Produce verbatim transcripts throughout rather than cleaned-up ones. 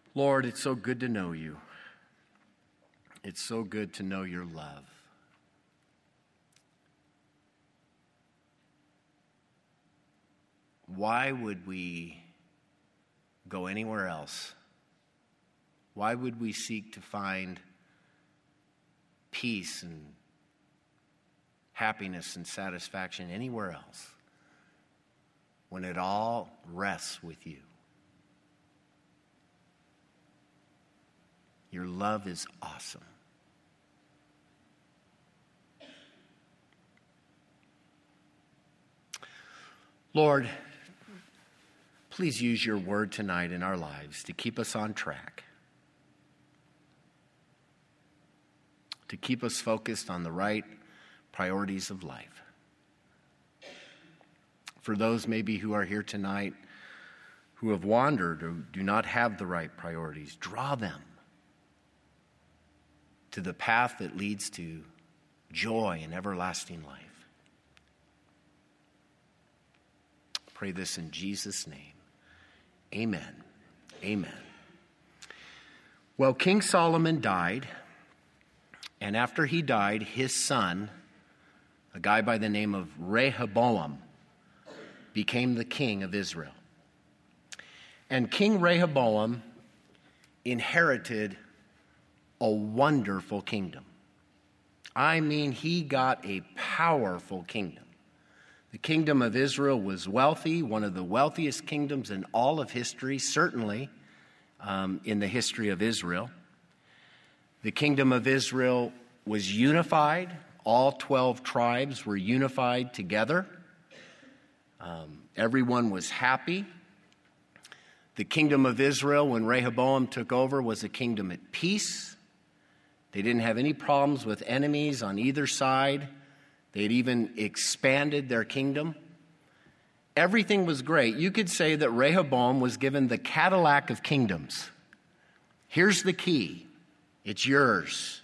Lord, it's so good to know you. It's so good to know your love. Why would we go anywhere else? Why would we seek to find peace and happiness and satisfaction anywhere else when it all rests with you? Your love is awesome. Lord, please use your word tonight in our lives to keep us on track, to keep us focused on the right priorities of life. For those maybe who are here tonight who have wandered or do not have the right priorities, draw them to the path that leads to joy and everlasting life. Pray this in Jesus' name. Amen. Amen. Well, King Solomon died, and after he died, his son, a guy by the name of Rehoboam, became the king of Israel. And King Rehoboam inherited a wonderful kingdom. I mean, he got a powerful kingdom. The kingdom of Israel was wealthy, one of the wealthiest kingdoms in all of history, certainly um, in the history of Israel. The kingdom of Israel was unified. All twelve tribes were unified together. Um, everyone was happy. The kingdom of Israel, when Rehoboam took over, was a kingdom at peace. They didn't have any problems with enemies on either side. They'd even expanded their kingdom. Everything was great. You could say that Rehoboam was given the Cadillac of kingdoms. Here's the key. It's yours.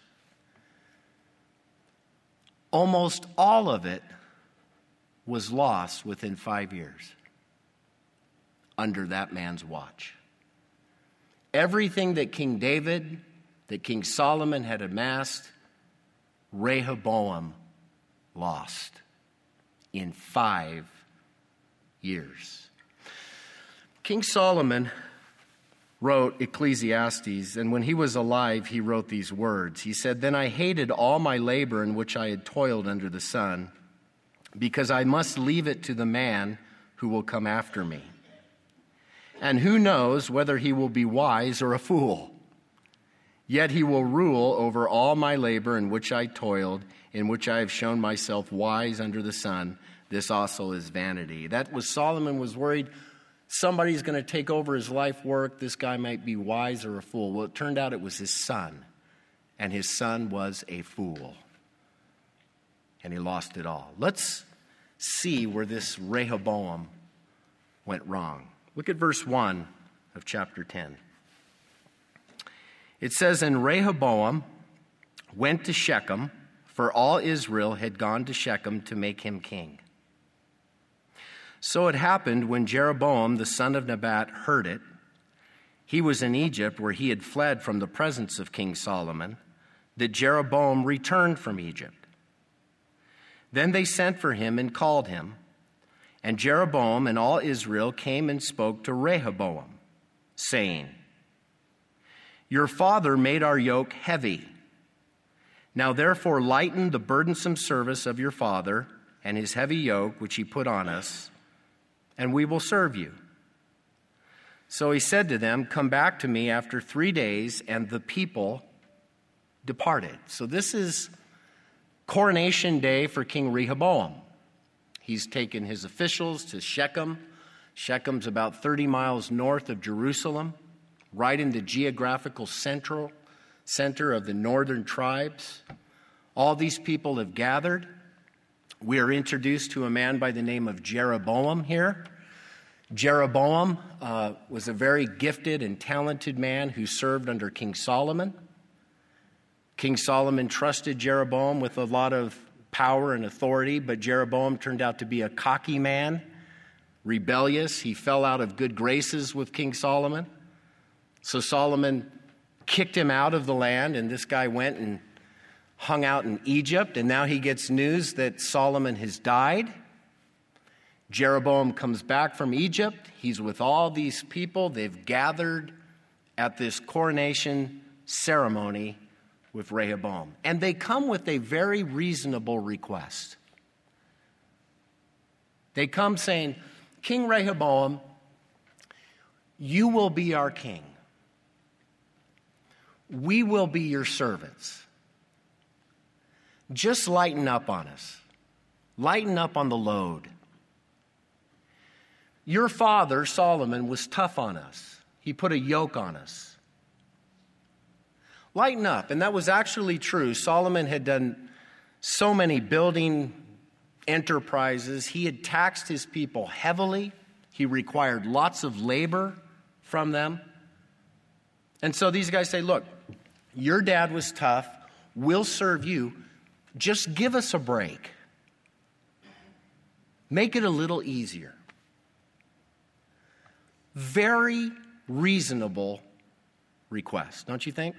Almost all of it was lost within five years under that man's watch. Everything that King David, that King Solomon had amassed, Rehoboam lost in five years. King Solomon wrote Ecclesiastes, and when he was alive, he wrote these words. He said, "Then I hated all my labor in which I had toiled under the sun, because I must leave it to the man who will come after me. And who knows whether he will be wise or a fool? Yet he will rule over all my labor in which I toiled, in which I have shown myself wise under the sun. This also is vanity." That was Solomon was worried somebody's going to take over his life work. This guy might be wise or a fool. Well, it turned out it was his son, and his son was a fool, and he lost it all. Let's see where this Rehoboam went wrong. Look at verse one of chapter ten. It says, "And Rehoboam went to Shechem, for all Israel had gone to Shechem to make him king. So it happened when Jeroboam the son of Nebat heard it, he was in Egypt where he had fled from the presence of King Solomon, that Jeroboam returned from Egypt. Then they sent for him and called him, and Jeroboam and all Israel came and spoke to Rehoboam, saying, 'Your father made our yoke heavy. Now therefore lighten the burdensome service of your father and his heavy yoke which he put on us, and we will serve you.' So he said to them, 'Come back to me after three days,' and the people departed." So this is coronation day for King Rehoboam. He's taken his officials to Shechem. Shechem's about thirty miles north of Jerusalem, right in the geographical central center of the northern tribes. All these people have gathered. We are introduced to a man by the name of Jeroboam here. Jeroboam uh, was a very gifted and talented man who served under King Solomon. King Solomon trusted Jeroboam with a lot of power and authority, but Jeroboam turned out to be a cocky man, rebellious. He fell out of good graces with King Solomon. So Solomon kicked him out of the land, and this guy went and hung out in Egypt, and now he gets news that Solomon has died. Jeroboam comes back from Egypt. He's with all these people. They've gathered at this coronation ceremony with Rehoboam. And they come with a very reasonable request. They come saying, King Rehoboam, you will be our king. We will be your servants. Just lighten up on us. Lighten up on the load. Your father, Solomon, was tough on us. He put a yoke on us. Lighten up. And that was actually true. Solomon had done so many building enterprises. He had taxed his people heavily. He required lots of labor from them. And so these guys say, look, your dad was tough. We'll serve you. Just give us a break. Make it a little easier. Very reasonable request, don't you think?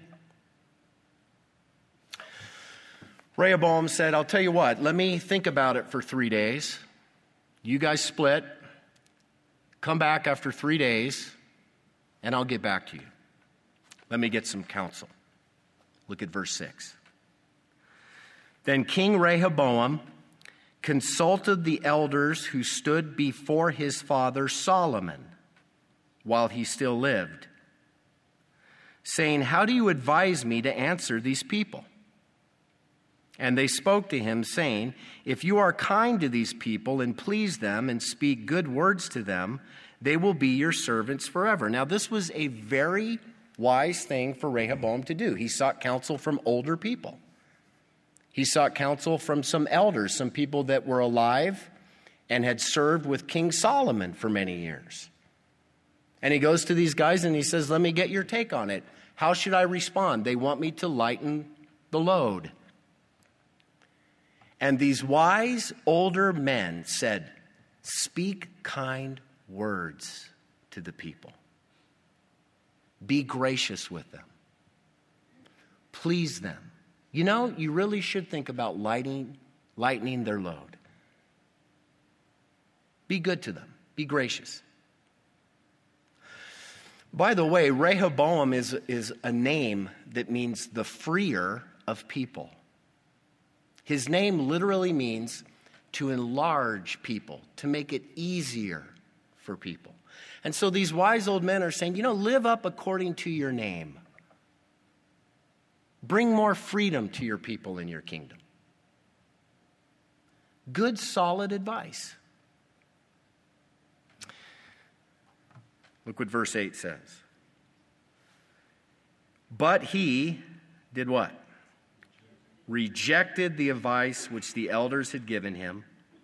Rehoboam said, I'll tell you what, let me think about it for three days. You guys split. Come back after three days, and I'll get back to you. Let me get some counsel. Look at verse six. Then King Rehoboam consulted the elders who stood before his father Solomon while he still lived, saying, how do you advise me to answer these people? And they spoke to him, saying, if you are kind to these people and please them and speak good words to them, they will be your servants forever. Now, this was a very wise thing for Rehoboam to do. He sought counsel from older people. He sought counsel from some elders, some people that were alive and had served with King Solomon for many years. And he goes to these guys and he says, let me get your take on it. How should I respond? They want me to lighten the load. And these wise older men said, speak kind words to the people. Be gracious with them. Please them. You know, you really should think about lightening, lightening their load. Be good to them. Be gracious. By the way, Rehoboam is, is a name that means the freer of people. His name literally means to enlarge people, to make it easier for people. And so these wise old men are saying, you know, live up according to your name. Bring more freedom to your people in your kingdom. Good, solid advice. Look what verse eight says. But he did what? Rejected the advice which the elders had given him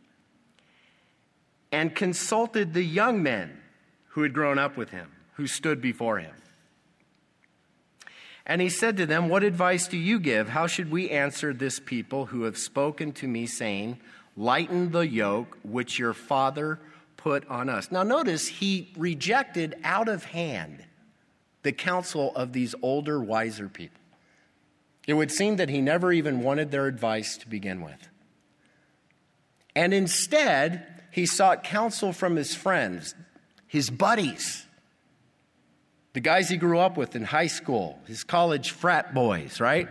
and consulted the young men who had grown up with him, who stood before him. And he said to them, what advice do you give? How should we answer this people who have spoken to me, saying, lighten the yoke which your father put on us? Now notice, he rejected out of hand the counsel of these older, wiser people. It would seem that he never even wanted their advice to begin with. And instead, he sought counsel from his friends, his buddies, the guys he grew up with in high school, his college frat boys, right?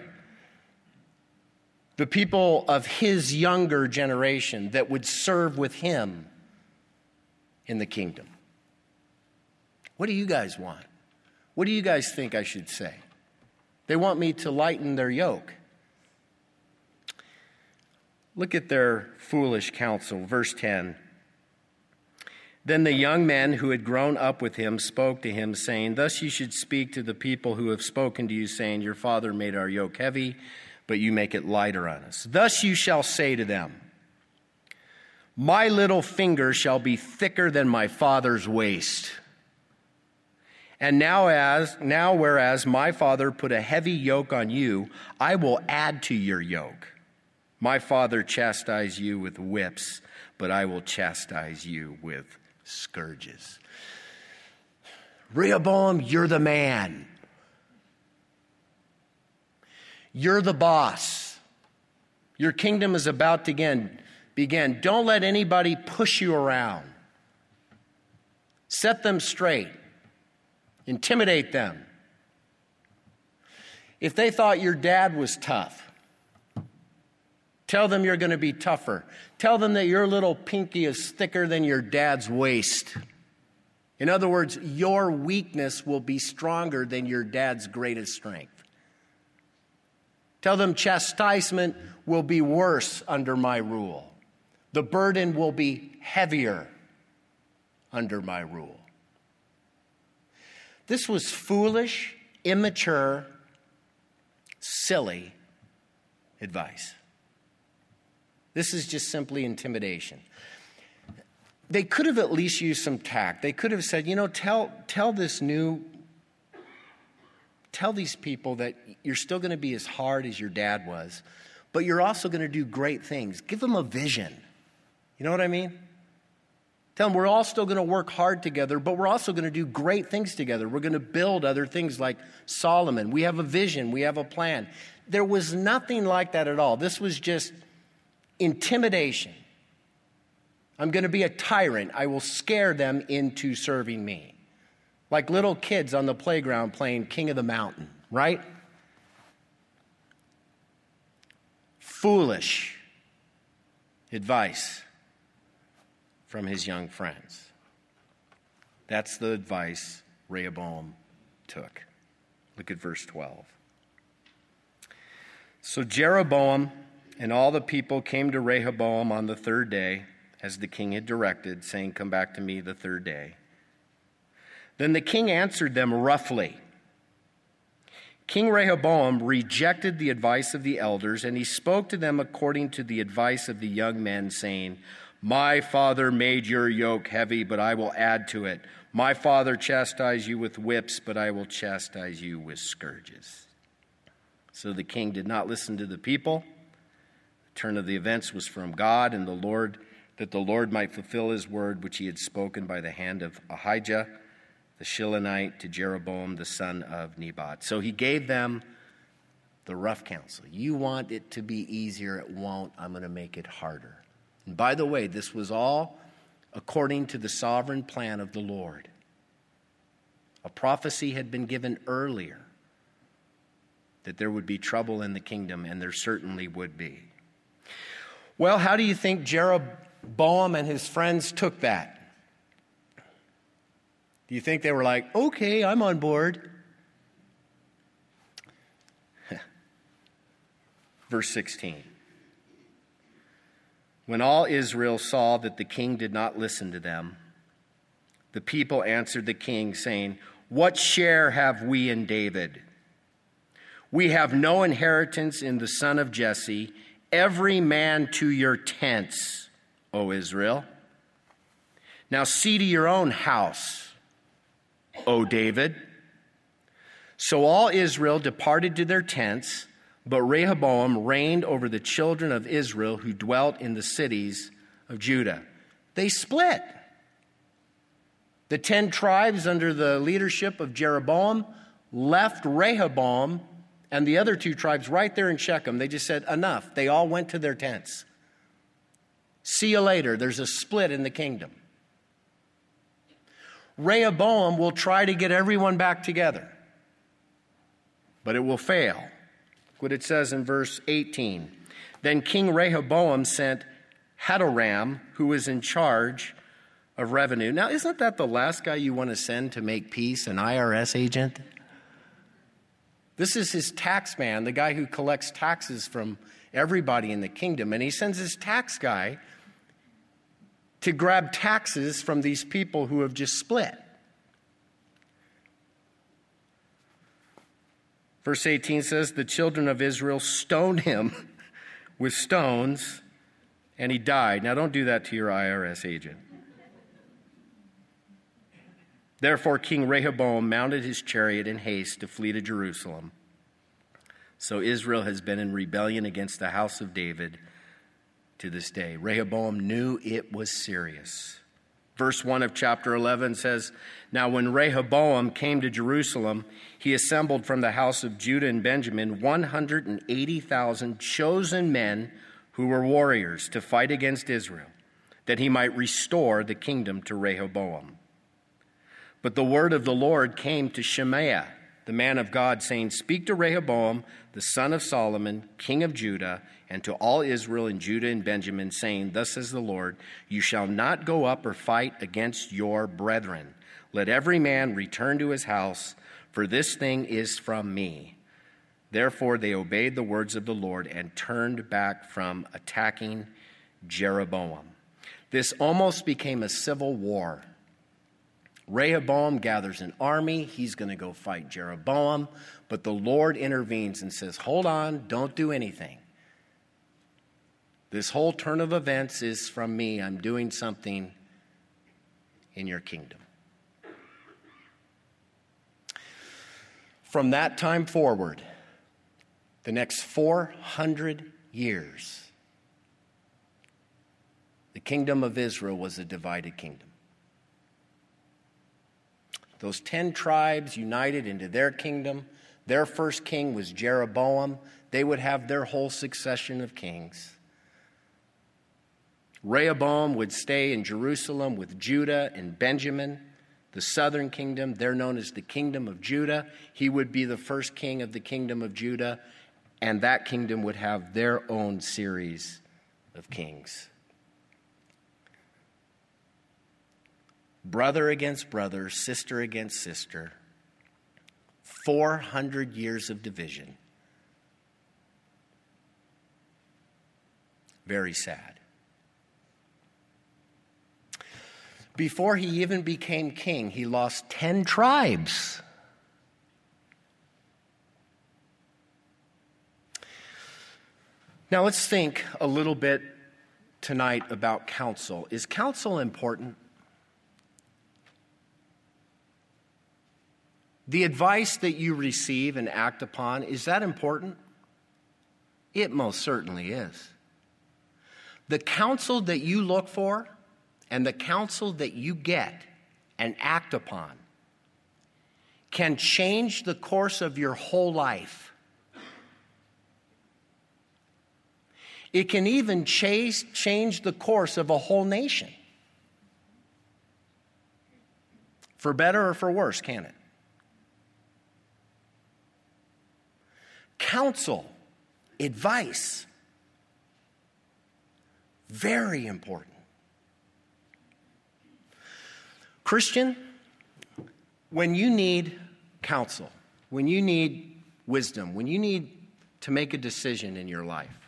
The people of his younger generation that would serve with him in the kingdom. What do you guys want? What do you guys think I should say? They want me to lighten their yoke. Look at their foolish counsel. Verse ten. Then the young men who had grown up with him spoke to him, saying, thus you should speak to the people who have spoken to you, saying, your father made our yoke heavy, but you make it lighter on us. Thus you shall say to them, my little finger shall be thicker than my father's waist. And now as now whereas my father put a heavy yoke on you, I will add to your yoke. My father chastised you with whips, but I will chastise you with scourges. Rehoboam, you're the man. You're the boss. Your kingdom is about to begin. begin. Don't let anybody push you around. Set them straight. Intimidate them. If they thought your dad was tough, tell them you're going to be tougher. Tell them that your little pinky is thicker than your dad's waist. In other words, your weakness will be stronger than your dad's greatest strength. Tell them chastisement will be worse under my rule. The burden will be heavier under my rule. This was foolish, immature, silly advice. This is just simply intimidation. They could have at least used some tact. They could have said, you know, tell tell this new, tell these people that you're still going to be as hard as your dad was, but you're also going to do great things. Give them a vision. You know what I mean? Tell them we're all still going to work hard together, but we're also going to do great things together. We're going to build other things like Solomon. We have a vision. We have a plan. There was nothing like that at all. This was just intimidation. I'm going to be a tyrant. I will scare them into serving me. Like little kids on the playground playing King of the Mountain, right? Foolish advice from his young friends. That's the advice Rehoboam took. Look at verse twelve. So Jeroboam and all the people came to Rehoboam on the third day, as the king had directed, saying, come back to me the third day. Then the king answered them roughly. King Rehoboam rejected the advice of the elders, and he spoke to them according to the advice of the young men, saying, my father made your yoke heavy, but I will add to it. My father chastised you with whips, but I will chastise you with scourges. So the king did not listen to the people. The turn of the events was from God, and the Lord, that the Lord might fulfill his word, which he had spoken by the hand of Ahijah, the Shilonite, to Jeroboam, the son of Nebat. So he gave them the rough counsel. You want it to be easier, it won't. I'm going to make it harder. And by the way, this was all according to the sovereign plan of the Lord. A prophecy had been given earlier that there would be trouble in the kingdom, and there certainly would be. Well, how do you think Jeroboam and his friends took that? Do you think they were like, okay, I'm on board? Verse sixteen. When all Israel saw that the king did not listen to them, the people answered the king, saying, what share have we in David? We have no inheritance in the son of Jesse. Every man to your tents, O Israel. Now see to your own house, O David. So all Israel departed to their tents, but Rehoboam reigned over the children of Israel who dwelt in the cities of Judah. They split. The ten tribes under the leadership of Jeroboam left Rehoboam and the other two tribes right there in Shechem. They just said, enough. They all went to their tents. See you later. There's a split in the kingdom. Rehoboam will try to get everyone back together, but it will fail. What it says in verse eighteen. Then King Rehoboam sent Hadoram, who was in charge of revenue. Now, isn't that the last guy you want to send to make peace, an I R S agent? This is his tax man, the guy who collects taxes from everybody in the kingdom. And he sends his tax guy to grab taxes from these people who have just split. Verse eighteen says, the children of Israel stoned him with stones, and he died. Now, don't do that to your I R S agent. Therefore, King Rehoboam mounted his chariot in haste to flee to Jerusalem. So Israel has been in rebellion against the house of David to this day. Rehoboam knew it was serious. Verse one of chapter eleven says, "Now when Rehoboam came to Jerusalem, he assembled from the house of Judah and Benjamin one hundred eighty thousand chosen men who were warriors to fight against Israel, that he might restore the kingdom to Rehoboam. But the word of the Lord came to Shemaiah, the man of God, saying, Speak to Rehoboam, the son of Solomon, king of Judah, and to all Israel and Judah and Benjamin, saying, Thus says the Lord, you shall not go up or fight against your brethren. Let every man return to his house, for this thing is from me. Therefore they obeyed the words of the Lord and turned back from attacking Jeroboam." This almost became a civil war. Rehoboam gathers an army. He's going to go fight Jeroboam. But the Lord intervenes and says, hold on, don't do anything. This whole turn of events is from me. I'm doing something in your kingdom. From that time forward, the next four hundred years, the kingdom of Israel was a divided kingdom. Those ten tribes united into their kingdom. Their first king was Jeroboam. They would have their whole succession of kings. Rehoboam would stay in Jerusalem with Judah and Benjamin, the southern kingdom. They're known as the kingdom of Judah. He would be the first king of the kingdom of Judah, and that kingdom would have their own series of kings. Brother against brother, sister against sister. four hundred years of division. Very sad. Before he even became king, he lost ten tribes. Now let's think a little bit tonight about counsel. Is counsel important? The advice that you receive and act upon, is that important? It most certainly is. The counsel that you look for and the counsel that you get and act upon can change the course of your whole life. It can even chase, change the course of a whole nation. For better or for worse, can it? Counsel, advice, very important. Christian, when you need counsel, when you need wisdom, when you need to make a decision in your life,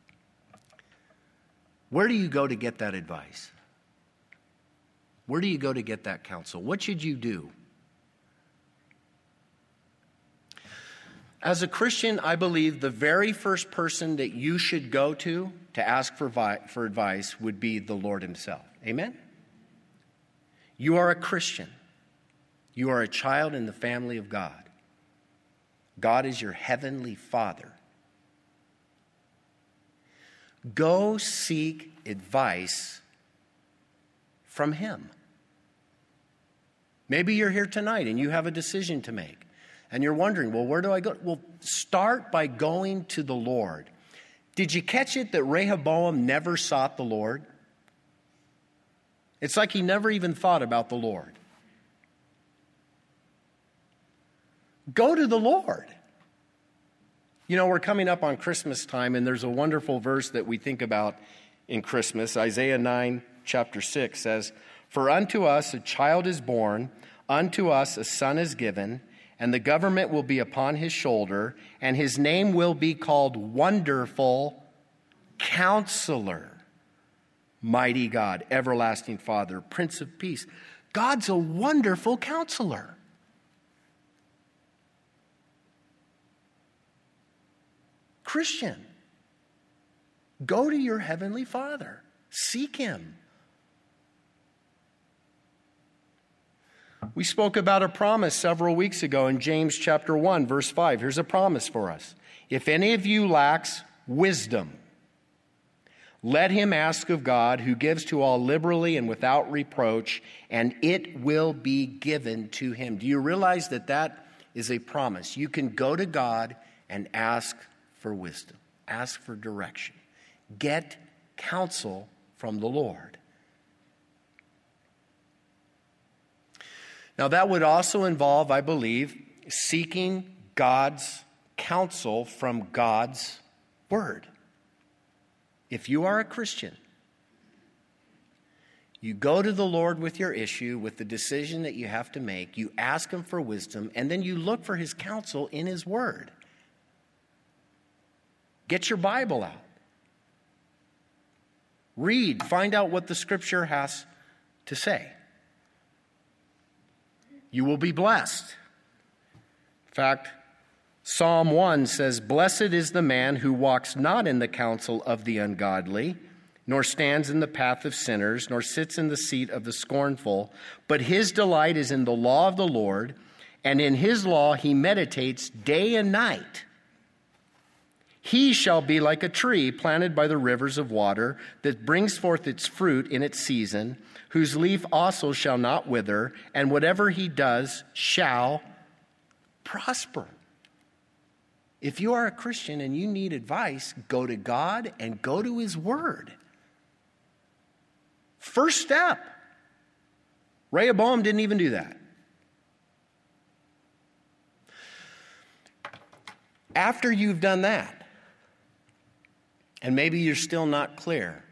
where do you go to get that advice? Where do you go to get that counsel? What should you do? As a Christian, I believe the very first person that you should go to to ask for, vi- for advice would be the Lord himself. Amen? You are a Christian. You are a child in the family of God. God is your heavenly Father. Go seek advice from him. Maybe you're here tonight and you have a decision to make. And you're wondering, well, where do I go? Well, start by going to the Lord. Did you catch it that Rehoboam never sought the Lord? It's like he never even thought about the Lord. Go to the Lord. You know, we're coming up on Christmas time, and there's a wonderful verse that we think about in Christmas. Isaiah nine, chapter six says, For unto us a child is born, unto us a son is given, and the government will be upon his shoulder, and his name will be called Wonderful Counselor, Mighty God, Everlasting Father, Prince of Peace. God's a wonderful counselor. Christian, go to your heavenly Father. Seek him. We spoke about a promise several weeks ago in James chapter one, verse five. Here's a promise for us. If any of you lacks wisdom, Let him ask of God, who gives to all liberally and without reproach, and it will be given to him. Do you realize that that is a promise? You can go to God and ask for wisdom, ask for direction, get counsel from the Lord. Now, that would also involve, I believe, seeking God's counsel from God's word. If you are a Christian, you go to the Lord with your issue, with the decision that you have to make, you ask him for wisdom, and then you look for his counsel in his word. Get your Bible out. Read, find out what the scripture has to say. You will be blessed. In fact, Psalm one says, "Blessed is the man who walks not in the counsel of the ungodly, nor stands in the path of sinners, nor sits in the seat of the scornful, but his delight is in the law of the Lord, and in his law he meditates day and night. He shall be like a tree planted by the rivers of water, that brings forth its fruit in its season, whose leaf also shall not wither, and whatever he does shall prosper." If you are a Christian and you need advice, go to God and go to his word. First step. Rehoboam didn't even do that. After you've done that, and maybe you're still not clear,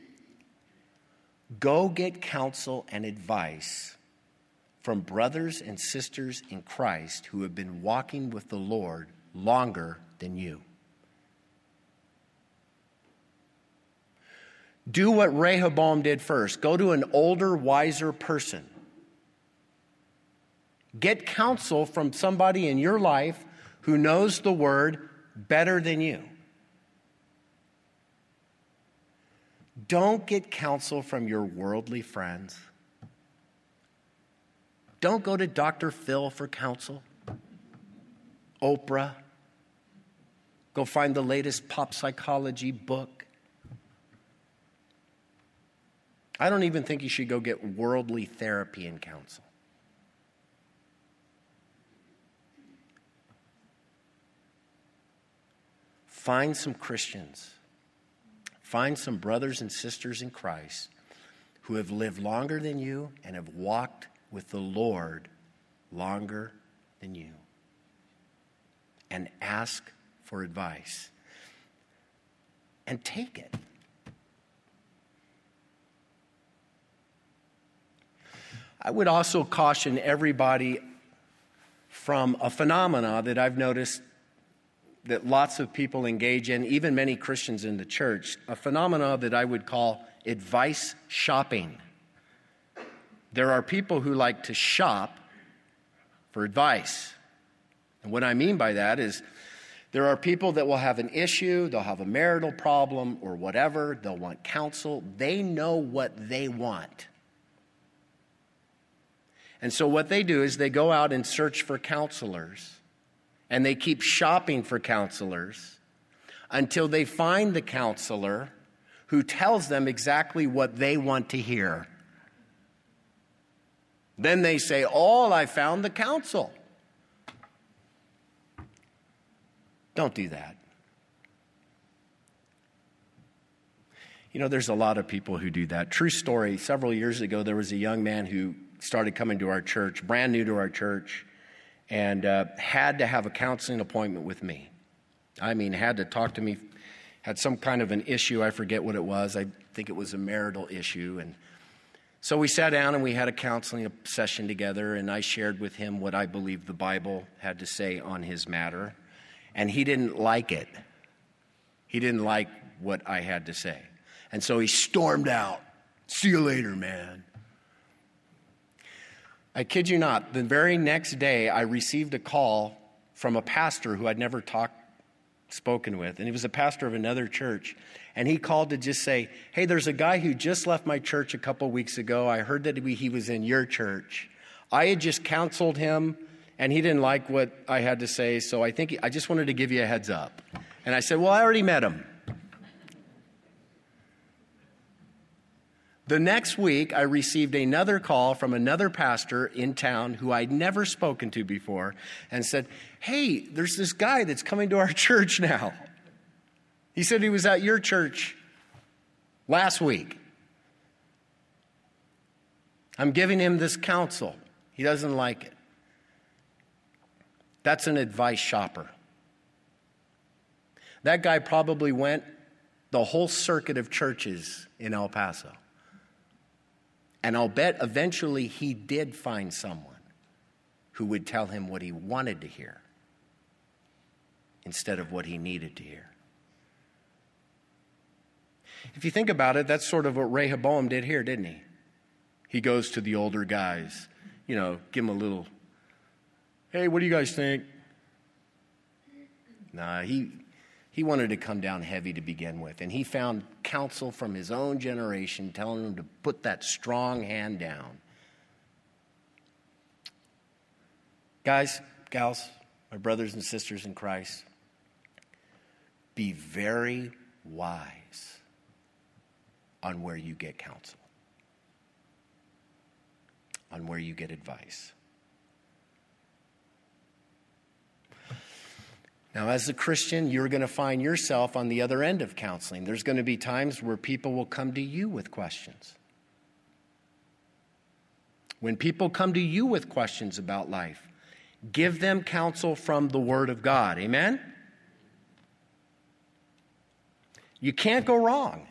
go get counsel and advice from brothers and sisters in Christ who have been walking with the Lord longer than you. Do what Rehoboam did first. Go to an older, wiser person. Get counsel from somebody in your life who knows the word better than you. Don't get counsel from your worldly friends. Don't go to Doctor Phil for counsel. Oprah. Go find the latest pop psychology book. I don't even think you should go get worldly therapy and counsel. Find some Christians. Find some brothers and sisters in Christ who have lived longer than you and have walked with the Lord longer than you. And ask for advice. And take it. I would also caution everybody from a phenomena that I've noticed that lots of people engage in, even many Christians in the church, a phenomena that I would call advice shopping. There are people who like to shop for advice. And what I mean by that is there are people that will have an issue, they'll have a marital problem or whatever, they'll want counsel. They know what they want. And so what they do is they go out and search for counselors, and they keep shopping for counselors until they find the counselor who tells them exactly what they want to hear. Then they say, "Oh, I found the counsel." Don't do that. You know, there's a lot of people who do that. True story, several years ago, there was a young man who started coming to our church, brand new to our church, and uh, had to have a counseling appointment with me. I mean, had to talk to me, had some kind of an issue. I forget what it was. I think it was a marital issue. And so we sat down and we had a counseling session together, and I shared with him what I believed the Bible had to say on his matter. And he didn't like it. He didn't like what I had to say. And so he stormed out. "See you later, man." I kid you not, the very next day I received a call from a pastor who I'd never talked, spoken with. And he was a pastor of another church. And he called to just say, "Hey, there's a guy who just left my church a couple weeks ago. I heard that he was in your church. I had just counseled him, and he didn't like what I had to say, so I think he, I just wanted to give you a heads up." And I said, "Well, I already met him." The next week, I received another call from another pastor in town who I'd never spoken to before and said, hey, there's this guy that's coming to our church now. He said he was at your church last week. I'm giving him this counsel. He doesn't like it. That's an advice shopper. That guy probably went the whole circuit of churches in El Paso. And I'll bet eventually he did find someone who would tell him what he wanted to hear instead of what he needed to hear. If you think about it, that's sort of what Rehoboam did here, didn't he? He goes to the older guys, you know, give them a little, hey, what do you guys think? Nah, he he wanted to come down heavy to begin with, and he found counsel from his own generation telling him to put that strong hand down. Guys, gals, my brothers and sisters in Christ, be very wise on where you get counsel, on where you get advice. Now, as a Christian, you're going to find yourself on the other end of counseling. There's going to be times where people will come to you with questions. When people come to you with questions about life, give them counsel from the Word of God. Amen? You can't go wrong.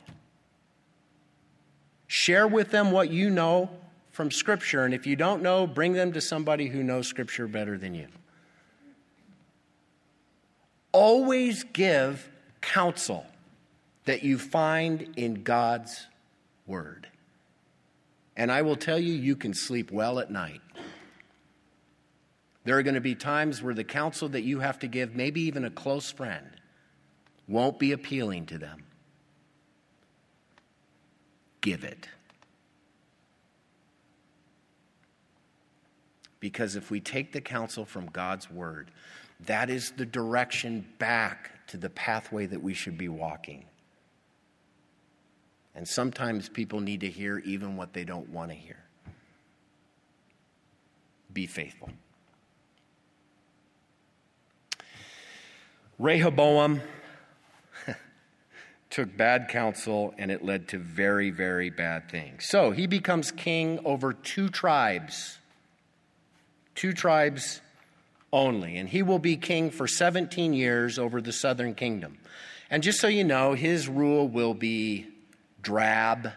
Share with them what you know from Scripture, and if you don't know, bring them to somebody who knows Scripture better than you. Always give counsel that you find in God's Word. And I will tell you, you can sleep well at night. There are going to be times where the counsel that you have to give, maybe even a close friend, won't be appealing to them. Give it. Because if we take the counsel from God's Word, that is the direction back to the pathway that we should be walking. And sometimes people need to hear even what they don't want to hear. Be faithful. Rehoboam took bad counsel, and it led to very, very bad things. So he becomes king over two tribes. Two tribes only. And he will be king for seventeen years over the southern kingdom. And just so you know, his rule will be drab.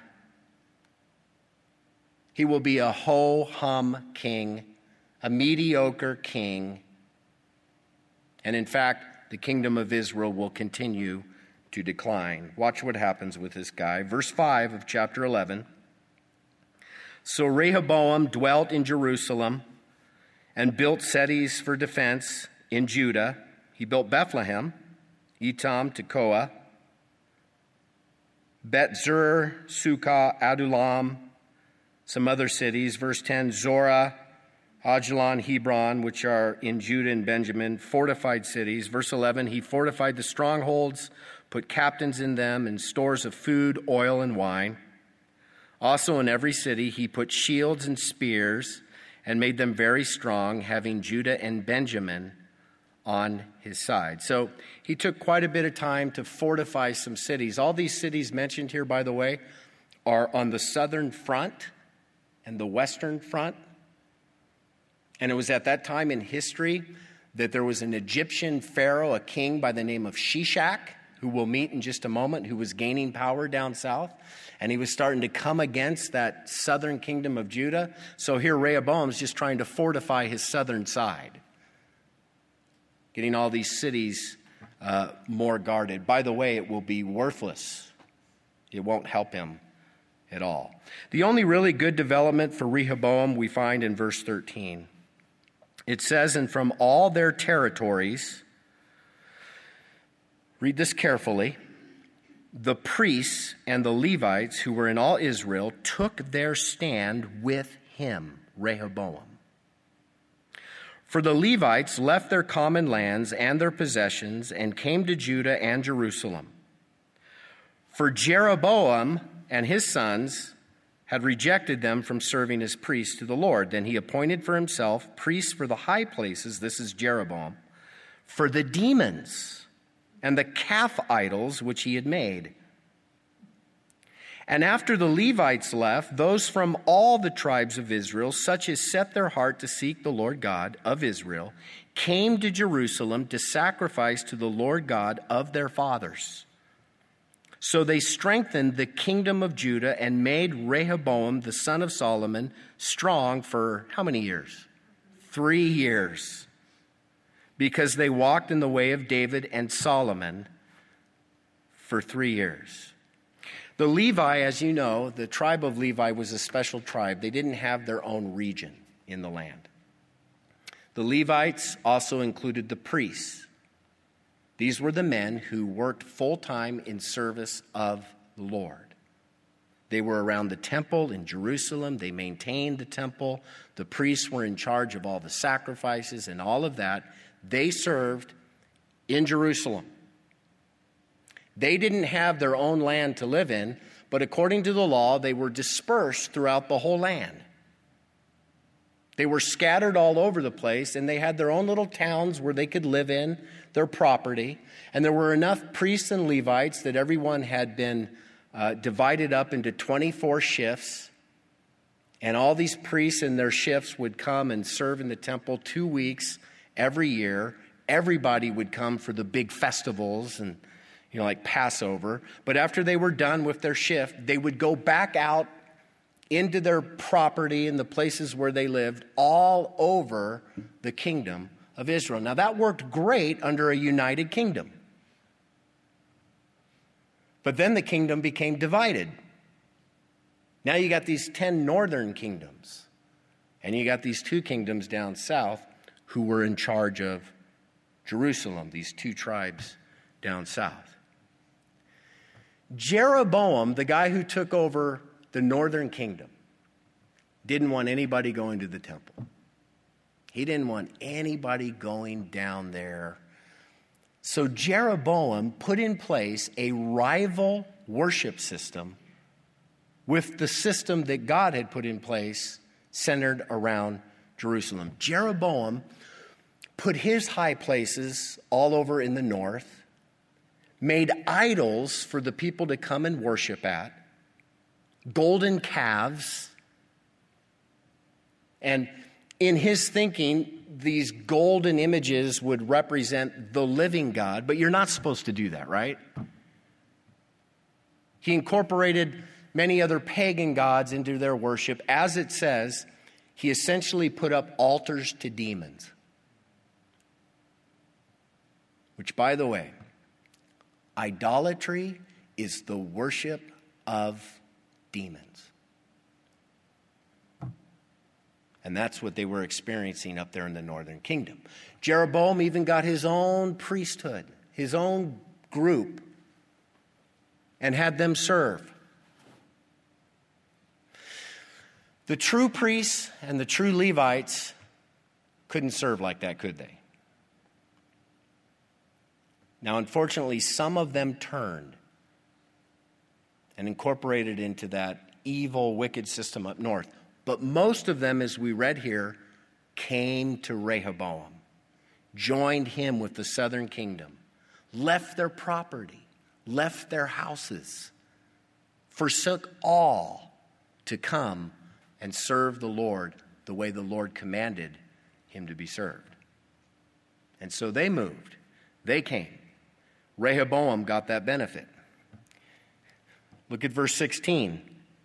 He will be a ho-hum king, a mediocre king. And in fact, the kingdom of Israel will continue to decline. Watch what happens with this guy. Verse five of chapter eleven. So Rehoboam dwelt in Jerusalem and built cities for defense in Judah. He built Bethlehem, Etam, Tekoa, Bet-zur, Sukkah, Adullam, some other cities. Verse ten, Zorah, Ajalon, Hebron, which are in Judah and Benjamin, fortified cities. Verse eleven, he fortified the strongholds, put captains in them, and stores of food, oil, and wine. Also in every city he put shields and spears, and made them very strong, having Judah and Benjamin on his side. So he took quite a bit of time to fortify some cities. All these cities mentioned here, by the way, are on the southern front and the western front. And it was at that time in history that there was an Egyptian pharaoh, a king by the name of Shishak, who we'll meet in just a moment, who was gaining power down south. And he was starting to come against that southern kingdom of Judah. So here Rehoboam's just trying to fortify his southern side, getting all these cities uh, more guarded. By the way, it will be worthless. It won't help him at all. The only really good development for Rehoboam we find in verse thirteen. It says, and from all their territories, read this carefully, the priests and the Levites who were in all Israel took their stand with him, Rehoboam. For the Levites left their common lands and their possessions and came to Judah and Jerusalem. For Jeroboam and his sons had rejected them from serving as priests to the Lord. Then he appointed for himself priests for the high places, this is Jeroboam, for the demons and the calf idols which he had made. And after the Levites left, those from all the tribes of Israel, such as set their heart to seek the Lord God of Israel, came to Jerusalem to sacrifice to the Lord God of their fathers. So they strengthened the kingdom of Judah and made Rehoboam, the son of Solomon, strong for how many years? Three years. Because they walked in the way of David and Solomon for three years. The Levi, as you know, the tribe of Levi was a special tribe. They didn't have their own region in the land. The Levites also included the priests. These were the men who worked full-time in service of the Lord. They were around the temple in Jerusalem. They maintained the temple. The priests were in charge of all the sacrifices and all of that. They served in Jerusalem. They didn't have their own land to live in, but according to the law, they were dispersed throughout the whole land. They were scattered all over the place, and they had their own little towns where they could live in, their property. And there were enough priests and Levites that everyone had been uh, divided up into twenty-four shifts. And all these priests and their shifts would come and serve in the temple two weeks every year. Everybody would come for the big festivals and, you know, like Passover. But after they were done with their shift, they would go back out into their property and the places where they lived all over the kingdom of Israel. Now, that worked great under a united kingdom. But then the kingdom became divided. Now you got these ten northern kingdoms, and you got these two kingdoms down south who were in charge of Jerusalem, these two tribes down south. Jeroboam, the guy who took over the northern kingdom, didn't want anybody going to the temple. He didn't want anybody going down there. So Jeroboam put in place a rival worship system with the system that God had put in place centered around Jerusalem. Jeroboam put his high places all over in the north, made idols for the people to come and worship at, golden calves. And in his thinking, these golden images would represent the living God, but you're not supposed to do that, right? He incorporated many other pagan gods into their worship. As it says, he essentially put up altars to demons. Which, by the way, idolatry is the worship of demons. And that's what they were experiencing up there in the northern kingdom. Jeroboam even got his own priesthood, his own group, and had them serve. The true priests and the true Levites couldn't serve like that, could they? Now, unfortunately, some of them turned and incorporated into that evil, wicked system up north. But most of them, as we read here, came to Rehoboam, joined him with the southern kingdom, left their property, left their houses, forsook all to come and serve the Lord the way the Lord commanded him to be served. And so they moved. They came. Rehoboam got that benefit. Look at verse sixteen.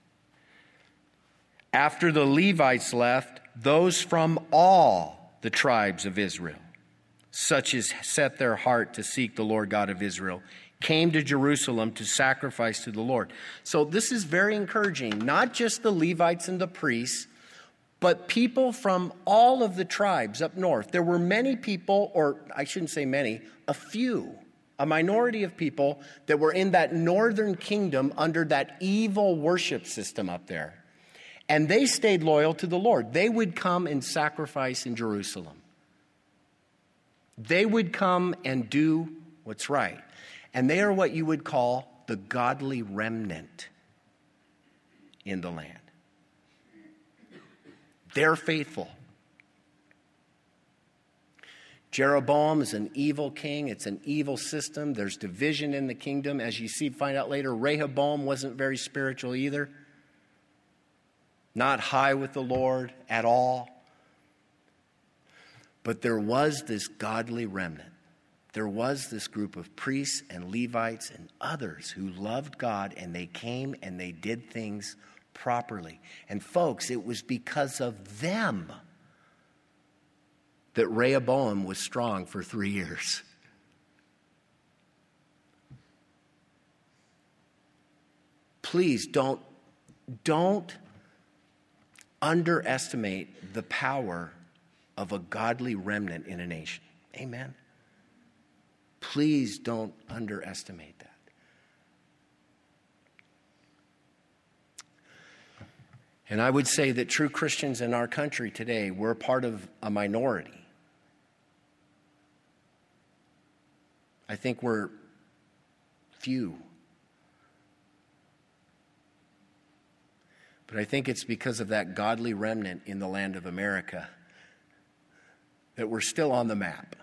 After the Levites left, those from all the tribes of Israel, such as set their heart to seek the Lord God of Israel, came to Jerusalem to sacrifice to the Lord. So this is very encouraging. Not just the Levites and the priests, but people from all of the tribes up north. There were many people, or I shouldn't say many, a few, a minority of people that were in that northern kingdom under that evil worship system up there. And they stayed loyal to the Lord. They would come and sacrifice in Jerusalem. They would come and do what's right. And they are what you would call the godly remnant in the land. They're faithful. Jeroboam is an evil king. It's an evil system. There's division in the kingdom. As you see, find out later, Rehoboam wasn't very spiritual either. Not high with the Lord at all. But there was this godly remnant. There was this group of priests and Levites and others who loved God, and they came and they did things properly. And folks, it was because of them that Rehoboam was strong for three years. Please don't, don't underestimate the power of a godly remnant in a nation. Amen. Please don't underestimate that. And I would say that true Christians in our country today, we're part of a minority. I think we're few. But I think it's because of that godly remnant in the land of America that we're still on the map.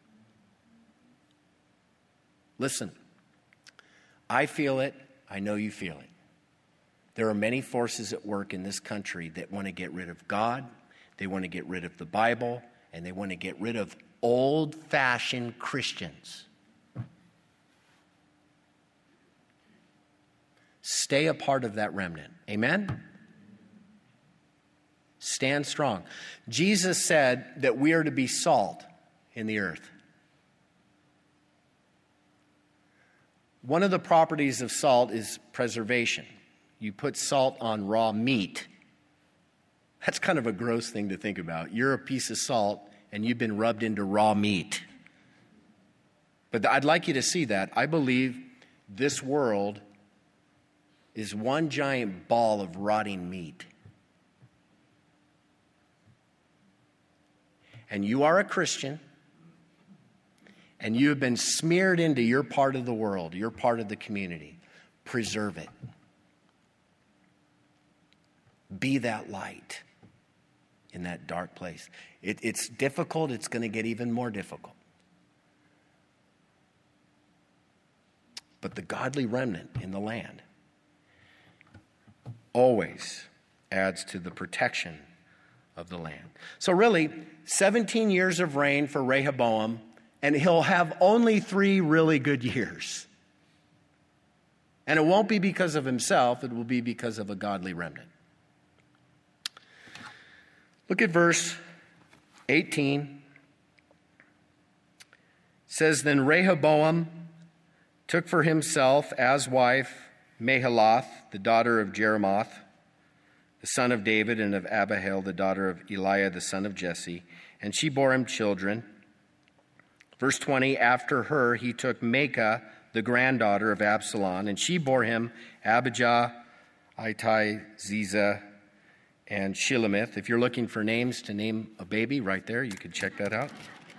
Listen, I feel it. I know you feel it. There are many forces at work in this country that want to get rid of God, they want to get rid of the Bible, and they want to get rid of old-fashioned Christians. Stay a part of that remnant. Amen? Stand strong. Jesus said that we are to be salt in the earth. One of the properties of salt is preservation. You put salt on raw meat. That's kind of a gross thing to think about. You're a piece of salt and you've been rubbed into raw meat. But I'd like you to see that. I believe this world is one giant ball of rotting meat. And you are a Christian, and you have been smeared into your part of the world, your part of the community. Preserve it. Be that light in that dark place. It, it's difficult. It's going to get even more difficult. But the godly remnant in the land always adds to the protection of the land. So really, seventeen years of reign for Rehoboam, and he'll have only three really good years. And it won't be because of himself, it will be because of a godly remnant. Look at verse eighteen. It says, Then Rehoboam took for himself as wife Mahalath, the daughter of Jeremoth, the son of David, and of Abihail, the daughter of Eliah, the son of Jesse, and she bore him children. Verse twenty, after her he took Maacah, the granddaughter of Absalom, and she bore him Abijah, Ittai, Ziza, and Shilemith. If you're looking for names to name a baby, right there, you could check that out.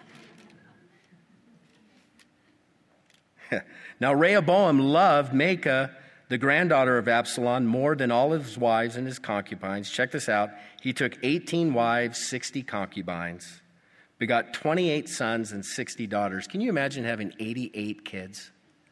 Now Rehoboam loved Maacah, the granddaughter of Absalom, more than all of his wives and his concubines. Check this out. He took eighteen wives, sixty concubines, begot twenty-eight sons and sixty daughters. Can you imagine having eighty-eight kids?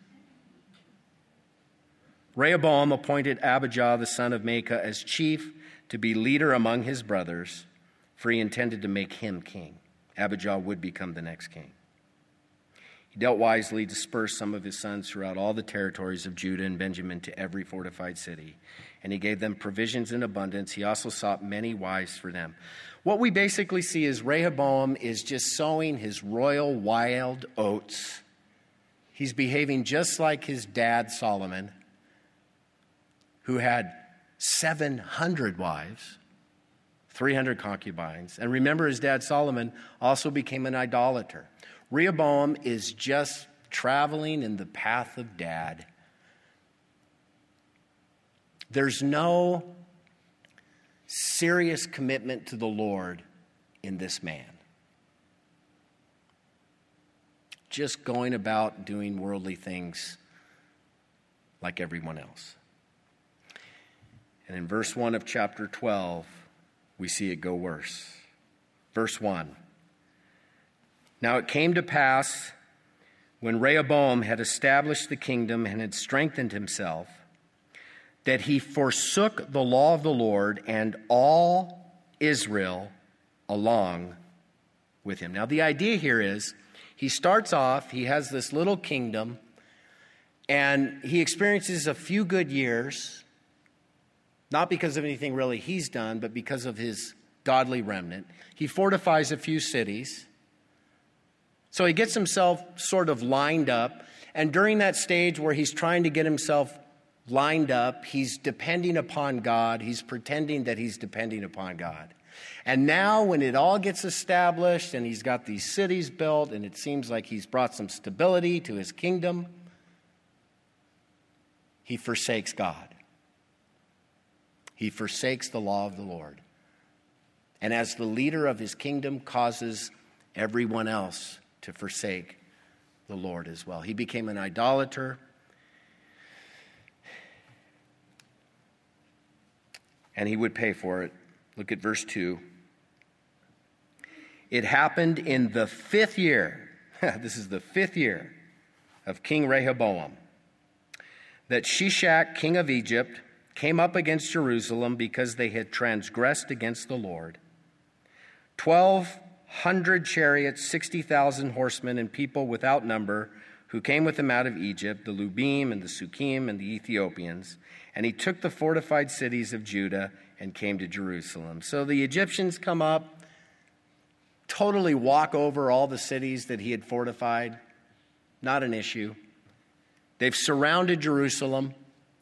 Rehoboam appointed Abijah, the son of Maacah, as chief to be leader among his brothers, for he intended to make him king. Abijah would become the next king. He dealt wisely, dispersed some of his sons throughout all the territories of Judah and Benjamin to every fortified city, and he gave them provisions in abundance. He also sought many wives for them. What we basically see is Rehoboam is just sowing his royal wild oats. He's behaving just like his dad Solomon, who had seven hundred wives, three hundred concubines. And remember, his dad Solomon also became an idolater. Rehoboam is just traveling in the path of dad. There's no serious commitment to the Lord in this man. Just going about doing worldly things like everyone else. And in verse one of chapter twelve, we see it go worse. Verse one. Now it came to pass, when Rehoboam had established the kingdom and had strengthened himself, that he forsook the law of the Lord and all Israel along with him. Now the idea here is, he starts off, he has this little kingdom, and he experiences a few good years, not because of anything really he's done, but because of his godly remnant. He fortifies a few cities. So he gets himself sort of lined up. And during that stage where he's trying to get himself lined up, he's depending upon God. He's pretending that he's depending upon God. And now when it all gets established and he's got these cities built and it seems like he's brought some stability to his kingdom, he forsakes God. He forsakes the law of the Lord. And as the leader of his kingdom, causes everyone else to forsake the Lord as well. He became an idolater. And he would pay for it. Look at verse two. It happened in the fifth year, this is the fifth year of King Rehoboam, that Shishak, king of Egypt, came up against Jerusalem because they had transgressed against the Lord. Twelve hundred chariots, sixty thousand horsemen, and people without number who came with him out of Egypt, the Lubim and the Sukkim and the Ethiopians. And he took the fortified cities of Judah and came to Jerusalem. So the Egyptians come up, totally walk over all the cities that he had fortified. Not an issue. They've surrounded Jerusalem.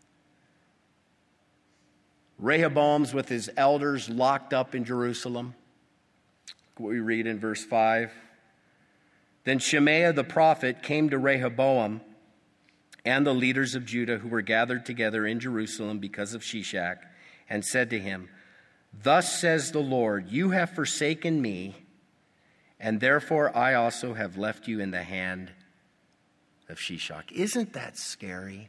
Rehoboam's with his elders locked up in Jerusalem. What we read in verse five. Then Shemaiah the prophet came to Rehoboam and the leaders of Judah who were gathered together in Jerusalem because of Shishak, and said to him, Thus says the Lord, you have forsaken me, and therefore I also have left you in the hand of Shishak. Isn't that scary?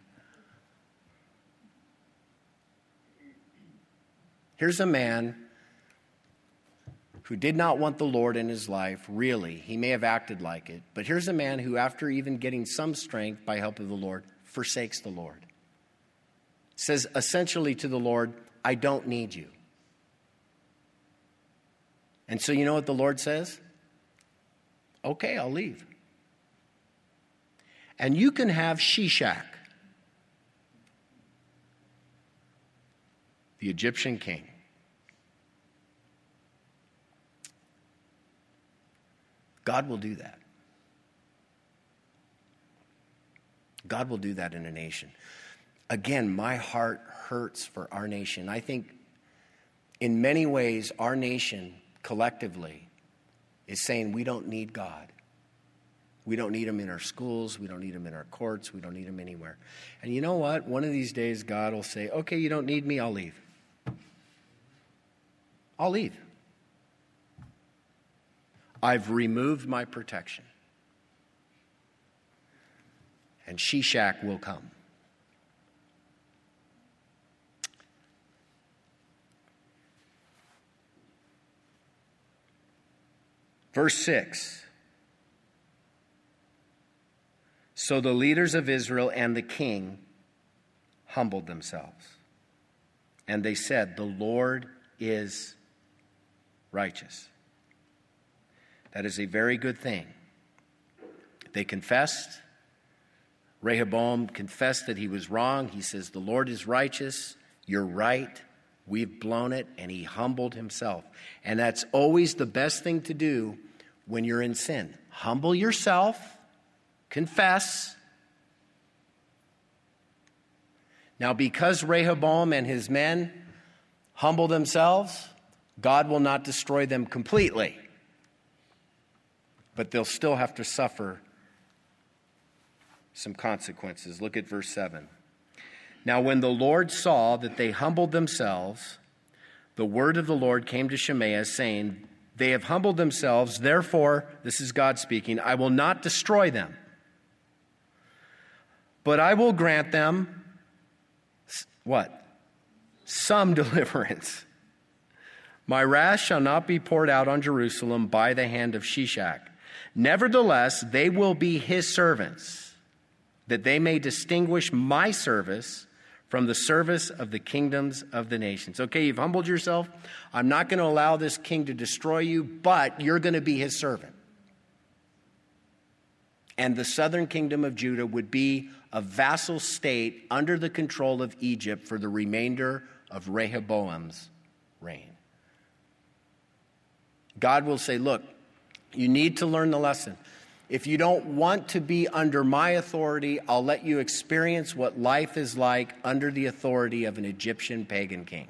Here's a man who did not want the Lord in his life, really. He may have acted like it. But here's a man who, after even getting some strength by help of the Lord, forsakes the Lord. Says essentially to the Lord, I don't need you. And so you know what the Lord says? Okay, I'll leave. And you can have Shishak, the Egyptian king. God will do that. God will do that in a nation. Again, my heart hurts for our nation. I think in many ways our nation collectively is saying we don't need God. We don't need him in our schools. We don't need him in our courts. We don't need him anywhere. And you know what? One of these days God will say, okay, you don't need me, I'll leave. I'll leave. I've removed my protection. And Shishak will come. Verse six. So the leaders of Israel and the king humbled themselves. And they said, the Lord is righteous. That is a very good thing. They confessed. Rehoboam confessed that he was wrong. He says, the Lord is righteous. You're right. We've blown it. And he humbled himself. And that's always the best thing to do when you're in sin. Humble yourself. Confess. Now, because Rehoboam and his men humble themselves, God will not destroy them completely. But they'll still have to suffer some consequences. Look at verse seven. Now when the Lord saw that they humbled themselves, the word of the Lord came to Shemaiah, saying, they have humbled themselves, therefore, this is God speaking, I will not destroy them. But I will grant them, what? Some deliverance. My wrath shall not be poured out on Jerusalem by the hand of Shishak. Nevertheless, they will be his servants, that they may distinguish my service from the service of the kingdoms of the nations. Okay, you've humbled yourself. I'm not going to allow this king to destroy you, but you're going to be his servant. And the southern kingdom of Judah would be a vassal state under the control of Egypt for the remainder of Rehoboam's reign. God will say, look, you need to learn the lesson. If you don't want to be under my authority, I'll let you experience what life is like under the authority of an Egyptian pagan king.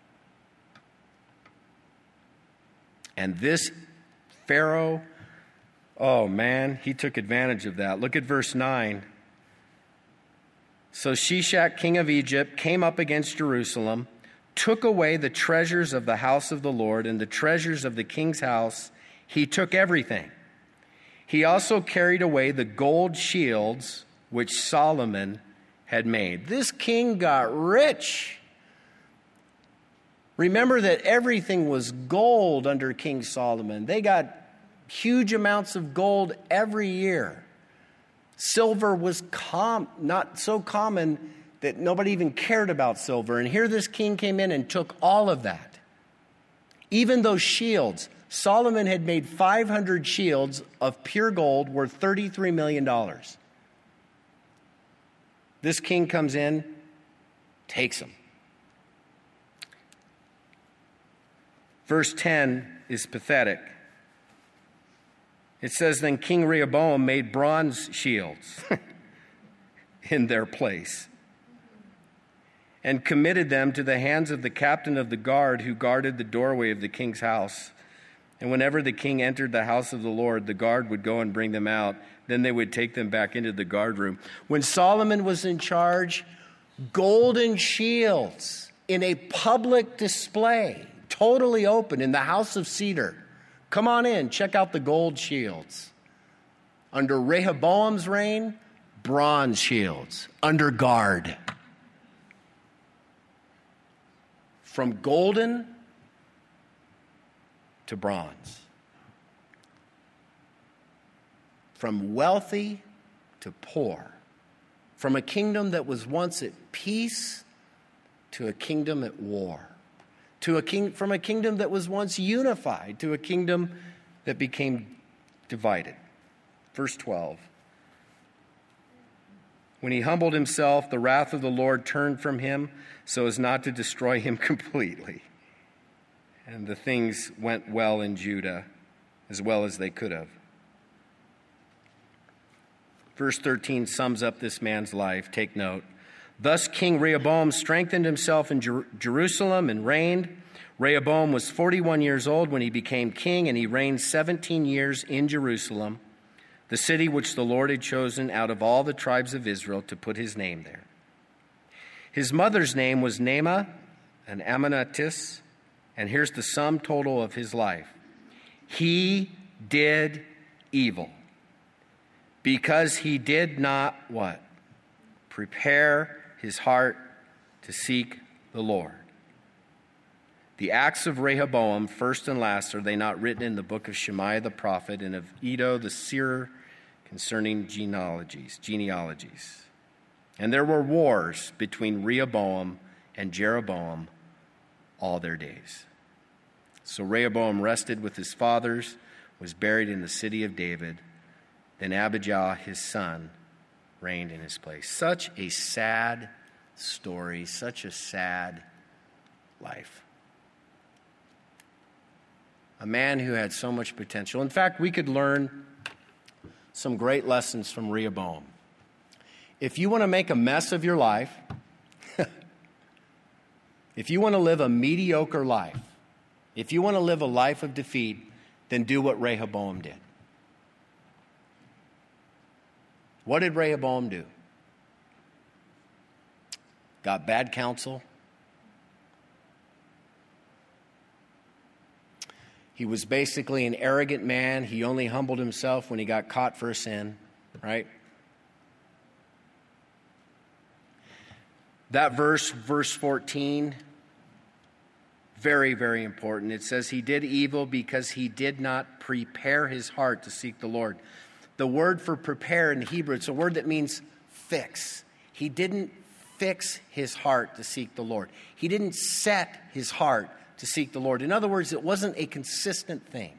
And this Pharaoh, oh man, he took advantage of that. Look at verse nine. So Shishak, king of Egypt, came up against Jerusalem, took away the treasures of the house of the Lord and the treasures of the king's house. He took everything. He also carried away the gold shields which Solomon had made. This king got rich. Remember that everything was gold under King Solomon. They got huge amounts of gold every year. Silver was com- not so common that nobody even cared about silver. And here this king came in and took all of that. Even those shields. Solomon had made five hundred shields of pure gold worth thirty-three million dollars. This king comes in, takes them. Verse ten is pathetic. It says, then King Rehoboam made bronze shields in their place and committed them to the hands of the captain of the guard who guarded the doorway of the king's house. And whenever the king entered the house of the Lord, the guard would go and bring them out. Then they would take them back into the guard room. When Solomon was in charge, golden shields in a public display, totally open in the house of cedar. Come on in, check out the gold shields. Under Rehoboam's reign, bronze shields under guard. From golden to bronze. From wealthy to poor. From a kingdom that was once at peace to a kingdom at war. To a king, from a kingdom that was once unified to a kingdom that became divided. Verse twelve. When he humbled himself, the wrath of the Lord turned from him so as not to destroy him completely. And the things went well in Judah as well as they could have. Verse thirteen sums up this man's life. Take note. Thus King Rehoboam strengthened himself in Jer- Jerusalem and reigned. Rehoboam was forty-one years old when he became king, and he reigned seventeen years in Jerusalem, the city which the Lord had chosen out of all the tribes of Israel to put his name there. His mother's name was Naamah, an Ammonitess, and here's the sum total of his life. He did evil because he did not what? Prepare his heart to seek the Lord. The acts of Rehoboam, first and last, are they not written in the book of Shemaiah the prophet and of Iddo the seer concerning genealogies, genealogies? And there were wars between Rehoboam and Jeroboam all their days. So Rehoboam rested with his fathers, was buried in the city of David. Then Abijah, his son, reigned in his place. Such a sad story, such a sad life. A man who had so much potential. In fact, we could learn some great lessons from Rehoboam. If you want to make a mess of your life, if you want to live a mediocre life, if you want to live a life of defeat, then do what Rehoboam did. What did Rehoboam do? Got bad counsel. He was basically an arrogant man. He only humbled himself when he got caught for a sin, right? That verse, verse fourteen, Very, very important. It says he did evil because he did not prepare his heart to seek the Lord. The word for prepare in Hebrew, it's a word that means fix. He didn't fix his heart to seek the Lord. He didn't set his heart to seek the Lord. In other words, it wasn't a consistent thing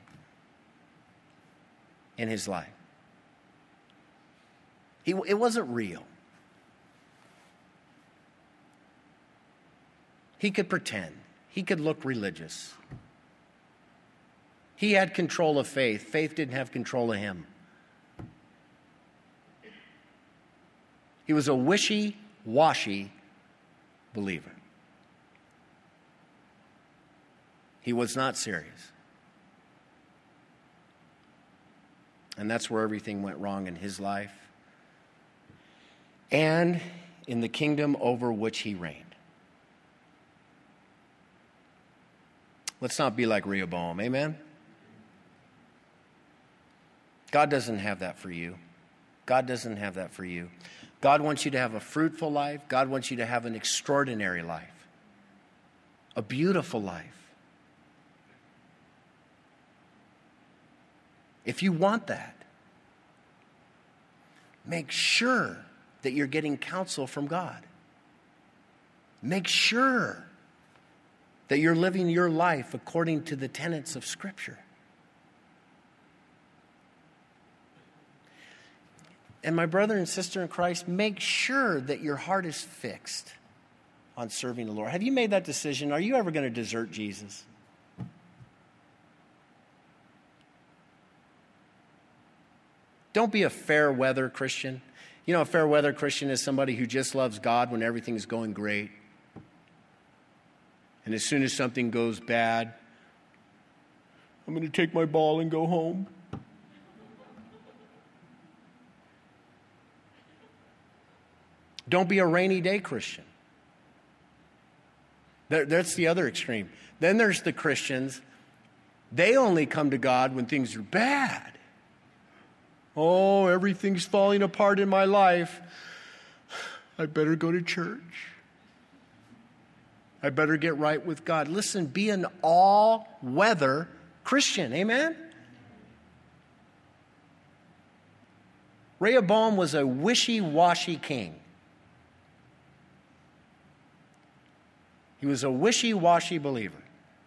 in his life. He, it wasn't real. He could pretend. He could look religious. He had control of faith. Faith didn't have control of him. He was a wishy-washy believer. He was not serious. And that's where everything went wrong in his life and in the kingdom over which he reigned. Let's not be like Rehoboam, amen? God doesn't have that for you. God doesn't have that for you. God wants you to have a fruitful life. God wants you to have an extraordinary life, a beautiful life. If you want that, make sure that you're getting counsel from God. Make sure that you're living your life according to the tenets of Scripture. And my brother and sister in Christ, make sure that your heart is fixed on serving the Lord. Have you made that decision? Are you ever going to desert Jesus? Don't be a fair weather Christian. You know, a fair weather Christian is somebody who just loves God when everything's going great. And as soon as something goes bad, I'm going to take my ball and go home. Don't be a rainy day Christian. That, that's the other extreme. Then there's the Christians. They only come to God when things are bad. Oh, everything's falling apart in my life. I better go to church. I better get right with God. Listen, be an all-weather Christian. Amen? Rehoboam was a wishy-washy king. He was a wishy-washy believer.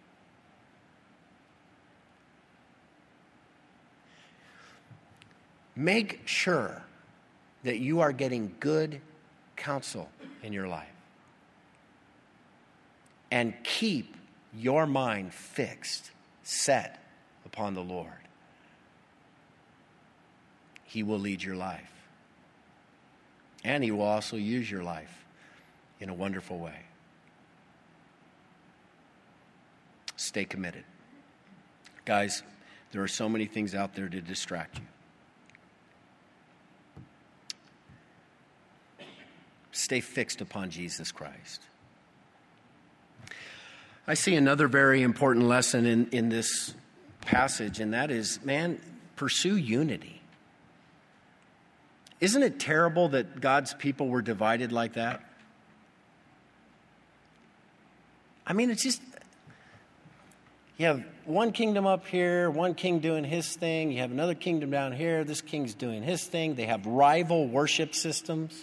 Make sure that you are getting good counsel in your life. And keep your mind fixed, set upon the Lord. He will lead your life. And He will also use your life in a wonderful way. Stay committed. Guys, there are so many things out there to distract you. Stay fixed upon Jesus Christ. I see another very important lesson in, in this passage, and that is, man, pursue unity. Isn't it terrible that God's people were divided like that? I mean, it's just, you have one kingdom up here, one king doing his thing. You have another kingdom down here. This king's doing his thing. They have rival worship systems.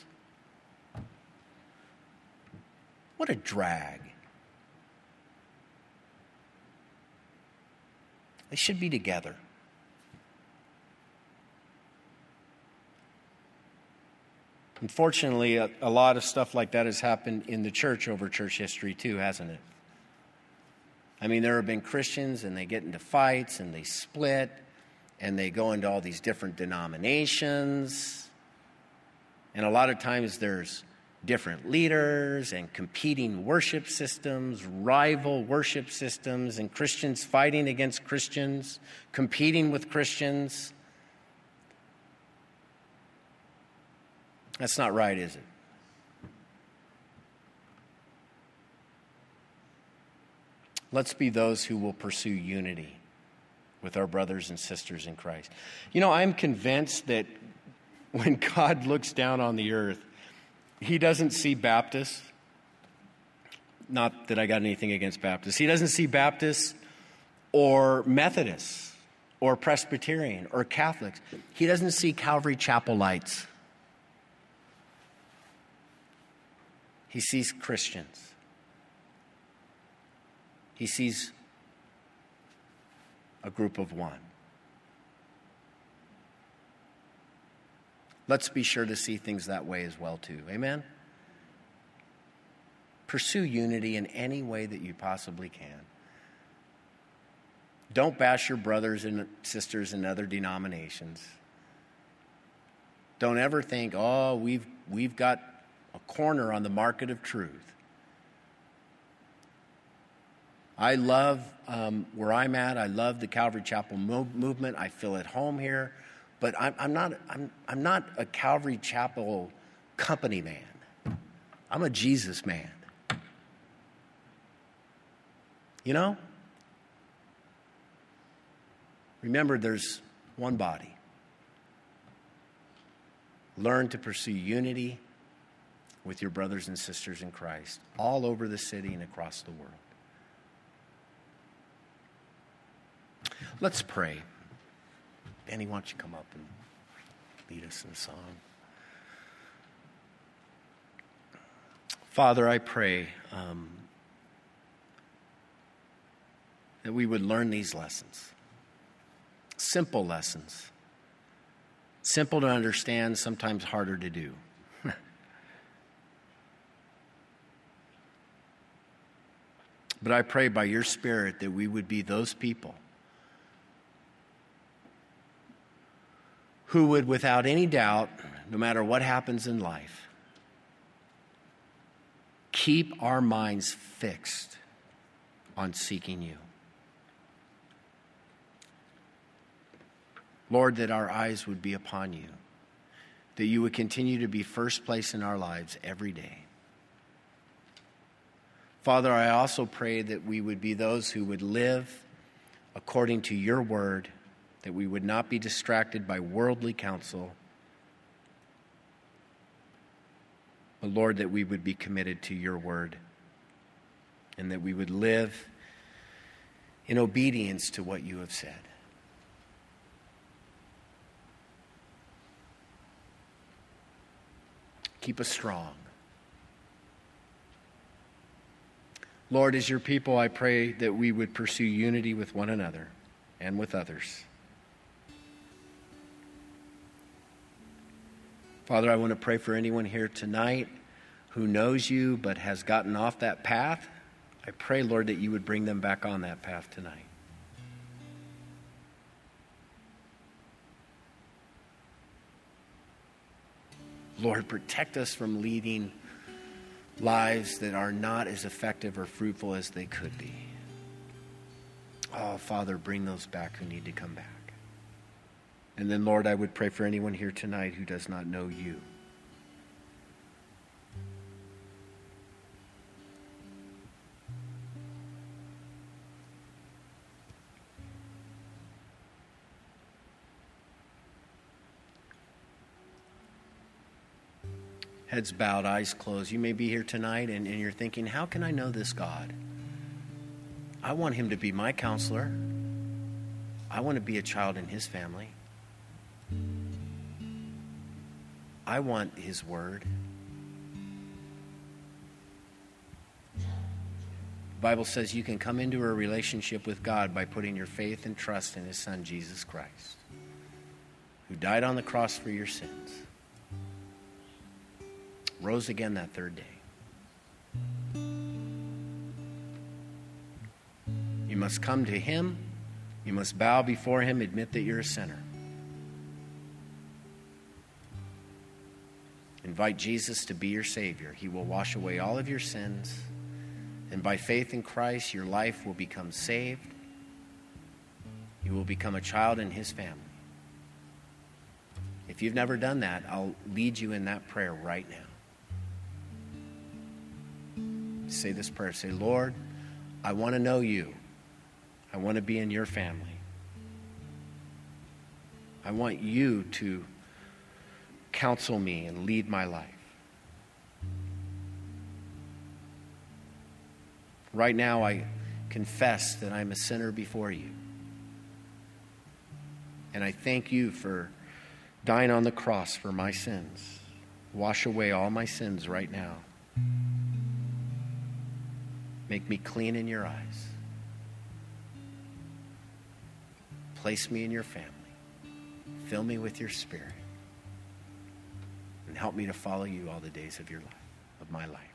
What a drag. They should be together. Unfortunately, a, a lot of stuff like that has happened in the church over church history too, hasn't it? I mean, there have been Christians and they get into fights and they split and they go into all these different denominations. And a lot of times there's different leaders and competing worship systems, rival worship systems, and Christians fighting against Christians, competing with Christians. That's not right, is it? Let's be those who will pursue unity with our brothers and sisters in Christ. You know, I'm convinced that when God looks down on the earth, He doesn't see Baptists. Not that I got anything against Baptists. He doesn't see Baptists or Methodists or Presbyterian or Catholics. He doesn't see Calvary Chapelites. He sees Christians. He sees a group of one. Let's be sure to see things that way as well, too. Amen? Pursue unity in any way that you possibly can. Don't bash your brothers and sisters in other denominations. Don't ever think, oh, we've, we've got a corner on the market of truth. I love um, where I'm at. I love the Calvary Chapel mo- movement. I feel at home here. But I'm, I'm not. I'm, I'm not a Calvary Chapel company man. I'm a Jesus man. You know? Remember, there's one body. Learn to pursue unity with your brothers and sisters in Christ all over the city and across the world. Let's pray. Benny, why don't you come up and lead us in a song? Father, I pray um, that we would learn these lessons. Simple lessons. Simple to understand, sometimes harder to do. But I pray by your Spirit that we would be those people who would, without any doubt, no matter what happens in life, keep our minds fixed on seeking you. Lord, that our eyes would be upon you, that you would continue to be first place in our lives every day. Father, I also pray that we would be those who would live according to your word, that we would not be distracted by worldly counsel, but Lord, that we would be committed to your word, and that we would live in obedience to what you have said. Keep us strong. Lord, as your people, I pray that we would pursue unity with one another and with others. Father, I want to pray for anyone here tonight who knows you but has gotten off that path. I pray, Lord, that you would bring them back on that path tonight. Lord, protect us from leading lives that are not as effective or fruitful as they could be. Oh, Father, bring those back who need to come back. And then, Lord, I would pray for anyone here tonight who does not know you. Heads bowed, eyes closed. You may be here tonight and, and you're thinking, how can I know this God? I want him to be my counselor. I want to be a child in his family. I want his word. The Bible says you can come into a relationship with God by putting your faith and trust in his Son, Jesus Christ, who died on the cross for your sins, rose again that third day. You must come to him. You must bow before him, admit that you're a sinner. Invite Jesus to be your Savior. He will wash away all of your sins. And by faith in Christ, your life will become saved. You will become a child in his family. If you've never done that, I'll lead you in that prayer right now. Say this prayer. Say, Lord, I want to know you. I want to be in your family. I want you to counsel me and lead my life. Right now, I confess that I'm a sinner before you. And I thank you for dying on the cross for my sins. Wash away all my sins right now. Make me clean in your eyes. Place me in your family. Fill me with your Spirit. And help me to follow you all the days of your life, of my life.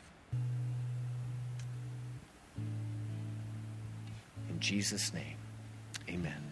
In Jesus' name, amen.